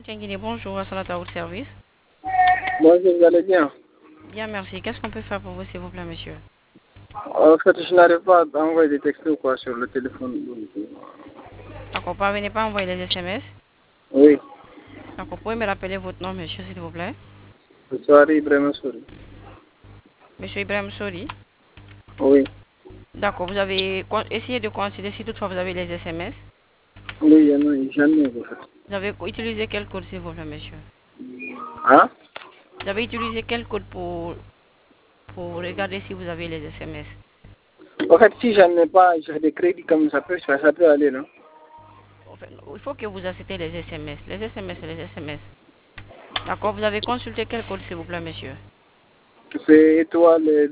Tienguini, bonjour, à votre service. Bonjour, vous allez bien? Bien, merci. Qu'est-ce qu'on peut faire pour vous, s'il vous plaît, monsieur? En fait, je n'arrive pas à envoyer des textos quoi, sur le téléphone. D'accord, parvenez pas à envoyer les SMS. Oui, D'accord, pouvez me rappeler votre nom, monsieur, s'il vous plaît? Soirée Ibrahim Souri. Monsieur Ibrahim Sori. Oui, D'accord, vous avez essayé de considérer si toutefois vous avez les SMS. oui, j'en ai en fait. Vous avez utilisé quel code, s'il vous plaît, monsieur? Hein? Vous avez utilisé quel code pour regarder si vous avez les SMS? En fait, si j'en ai pas, j'ai des crédits comme ça peut aller, non? En fait, il faut que vous acceptez les SMS. Les SMS, c'est les SMS. D'accord, vous avez consulté quel code, s'il vous plaît, monsieur? C'est étoile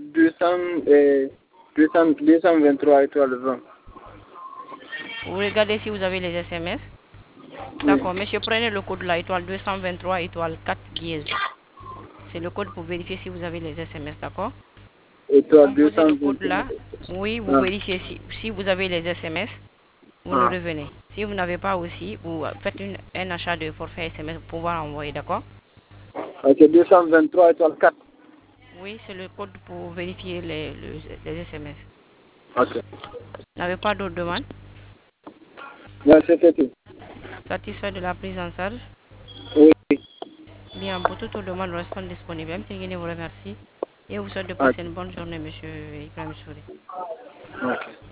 223 étoile 20. Vous regardez si vous avez les SMS. Oui. D'accord, monsieur, prenez le code là, étoile 223, étoile 4 dièse. C'est le code pour vérifier si vous avez les SMS, d'accord? Vous Étoile composez le 223. code là. Oui, vous Ah, vérifiez si vous avez les SMS, vous nous ah. revenez. Si vous n'avez pas aussi, vous faites un achat de forfait SMS pour pouvoir envoyer, d'accord? Ok, 223 étoile 4. Oui, c'est le code pour vérifier les SMS. Ok. Vous n'avez pas d'autres demandes? Là, c'était tout. Satisfait de la prise en charge? Oui. Bien, pour toute demande, nous restons disponibles. Je vous remercie et vous souhaite de Ok. passer une bonne journée, monsieur Ibrahim Souri. Ok.